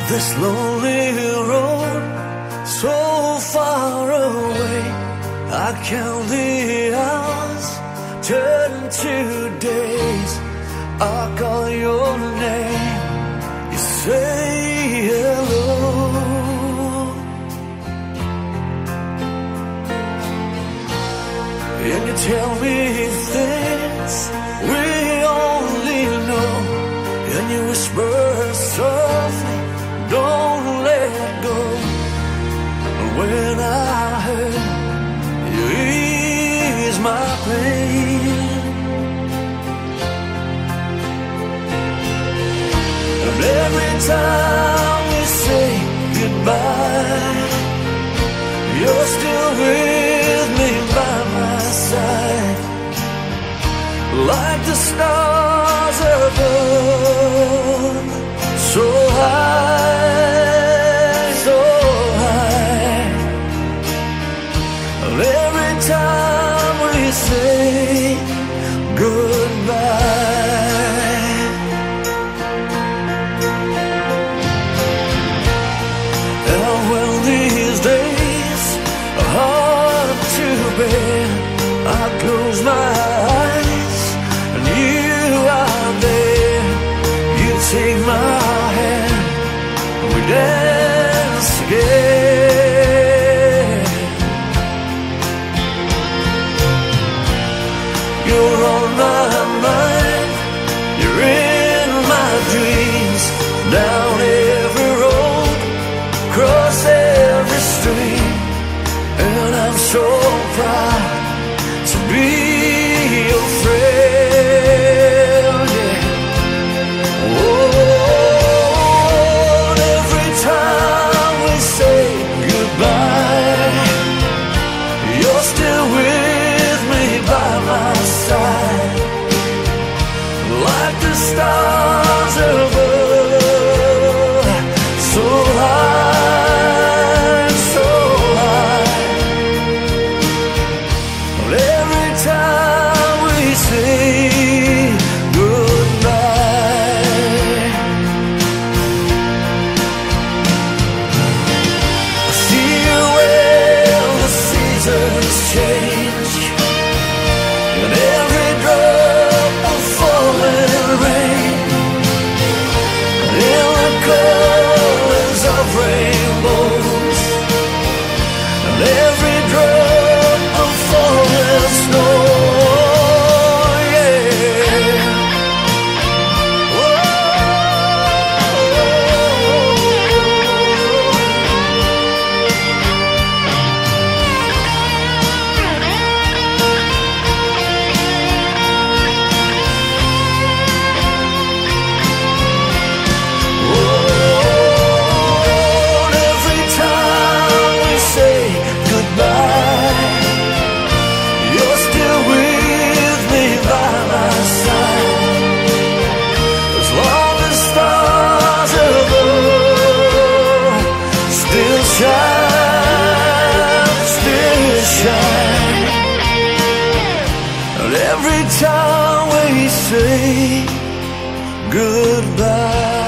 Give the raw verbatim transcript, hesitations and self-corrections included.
This lonely road, so far away, I count the hours, turn to days. I call your name, you say hello, and you tell me things we only know, and you whisper softly, don't let go. When I hurt, you ease my pain. And every time we say goodbye, you're still with me by my side, like the stars above, so high, so high. And every time we say goodbye, and when these days are hard to bear, I close my eyes and you are there. You take my hand, we dance again. You're on my mind, you're in my dreams, down every road, cross every stream, and I'm so proud to be your friend, yeah. Oh, and every time we say goodbye, you're still with me by my side, like the stars above, so high, so high. Every time we say goodbye, I see you when the seasons change, and every drop of falling rain, in the colors of rainbows, and every drop of falling snow, yeah. Whoa. Oh, and every time we say goodbye, you're still with me by my side, as long as stars above still shine, still shine. And every time we say goodbye.